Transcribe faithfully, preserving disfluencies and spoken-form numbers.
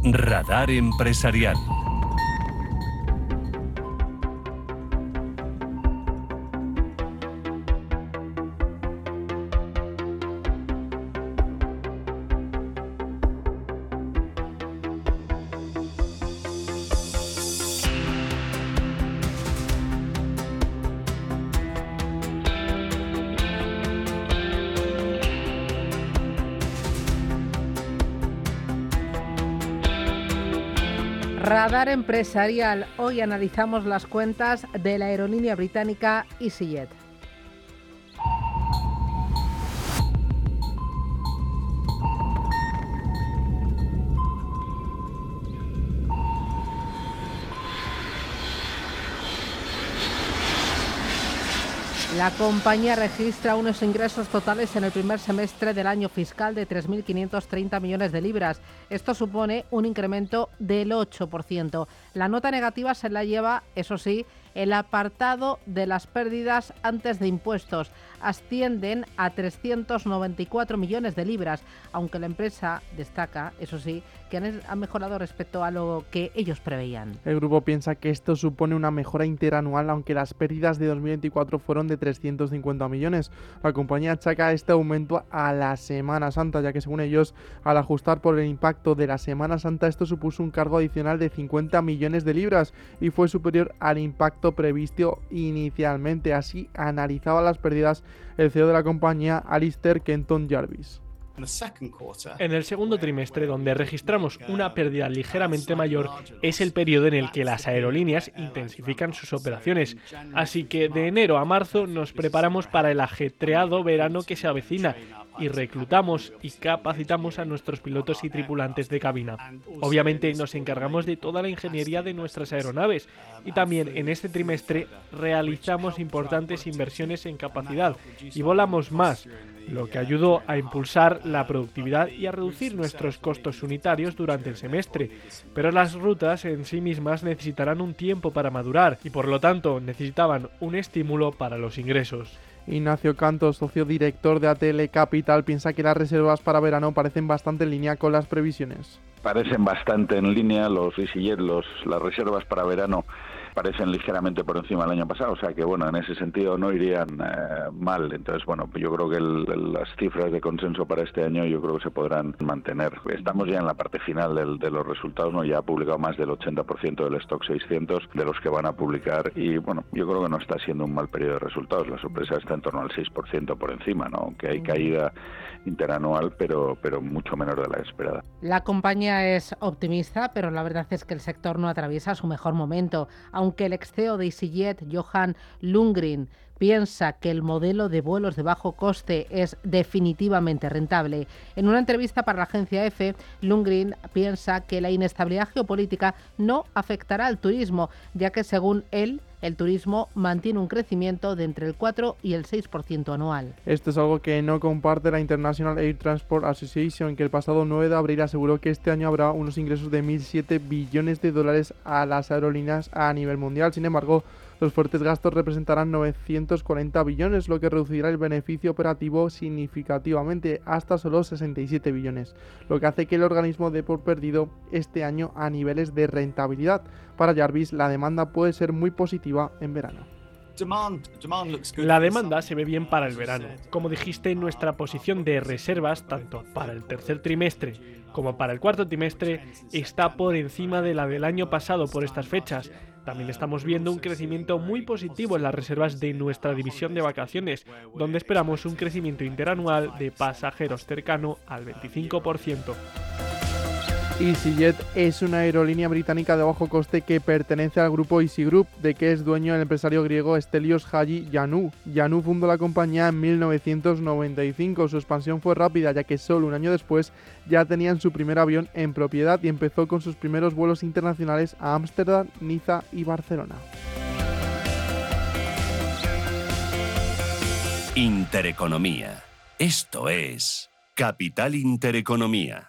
Radar Empresarial. Radar Empresarial. Hoy analizamos las cuentas de la aerolínea británica EasyJet. La compañía registra unos ingresos totales en el primer semestre del año fiscal de tres mil quinientos treinta millones de libras. Esto supone un incremento del ocho por ciento. La nota negativa se la lleva, eso sí, el apartado de las pérdidas antes de impuestos. Ascienden a trescientos noventa y cuatro millones de libras, aunque la empresa destaca, eso sí, que han, han mejorado respecto a lo que ellos preveían. El grupo piensa que esto supone una mejora interanual, aunque las pérdidas de dos mil veinticuatro fueron de trescientos cincuenta millones. La compañía achaca este aumento a la Semana Santa, ya que según ellos, al ajustar por el impacto de la Semana Santa, esto supuso un cargo adicional de cincuenta millones de libras y fue superior al impacto previsto inicialmente. Así analizaba las pérdidas el C E O de la compañía, Alistair Kenton-Jarvis. En el segundo trimestre, donde registramos una pérdida ligeramente mayor, es el periodo en el que las aerolíneas intensifican sus operaciones. Así que de enero a marzo nos preparamos para el ajetreado verano que se avecina y reclutamos y capacitamos a nuestros pilotos y tripulantes de cabina. Obviamente nos encargamos de toda la ingeniería de nuestras aeronaves y también en este trimestre realizamos importantes inversiones en capacidad y volamos más, lo que ayudó a impulsar la productividad y a reducir nuestros costos unitarios durante el semestre. Pero las rutas en sí mismas necesitarán un tiempo para madurar y por lo tanto necesitaban un estímulo para los ingresos. Ignacio Cantos, socio director de A T L Capital, piensa que las reservas para verano parecen bastante en línea con las previsiones. Parecen bastante en línea los EasyJet, los, las reservas para verano parecen ligeramente por encima del año pasado, o sea que bueno, en ese sentido no irían eh, mal. Entonces bueno, yo creo que el, el, las cifras de consenso para este año yo creo que se podrán mantener. Estamos ya en la parte final del, de los resultados, ¿no? Ya ha publicado más del ochenta por ciento del stock seiscientos de los que van a publicar y bueno, yo creo que no está siendo un mal periodo de resultados. La sorpresa está en torno al seis por ciento por encima, ¿no? Aunque hay caída interanual, pero, pero mucho menor de la esperada. La compañía es optimista, pero la verdad es que el sector no atraviesa su mejor momento. Aunque el ex C E O de EasyJet, Johan Lundgren, piensa que el modelo de vuelos de bajo coste es definitivamente rentable. En una entrevista para la agencia EFE, Lundgren piensa que la inestabilidad geopolítica no afectará al turismo, ya que según él, el turismo mantiene un crecimiento de entre el cuatro y el seis por ciento anual. Esto es algo que no comparte la International Air Transport Association, que el pasado nueve de abril aseguró que este año habrá unos ingresos de mil siete billones de dólares a las aerolíneas a nivel mundial. Sin embargo, los fuertes gastos representarán novecientos cuarenta billones, lo que reducirá el beneficio operativo significativamente hasta solo sesenta y siete billones, lo que hace que el organismo dé por perdido este año a niveles de rentabilidad. Para Jarvis, la demanda puede ser muy positiva en verano. La demanda se ve bien para el verano. Como dijiste, nuestra posición de reservas, tanto para el tercer trimestre como para el cuarto trimestre, está por encima de la del año pasado por estas fechas. También estamos viendo un crecimiento muy positivo en las reservas de nuestra división de vacaciones, donde esperamos un crecimiento interanual de pasajeros cercano al veinticinco por ciento. EasyJet es una aerolínea británica de bajo coste que pertenece al grupo Easy Group, de que es dueño el empresario griego Stelios Haji-Yanou. Yanou fundó la compañía en mil novecientos noventa y cinco. Su expansión fue rápida, ya que solo un año después ya tenían su primer avión en propiedad y empezó con sus primeros vuelos internacionales a Ámsterdam, Niza y Barcelona. Intereconomía. Esto es Capital Intereconomía.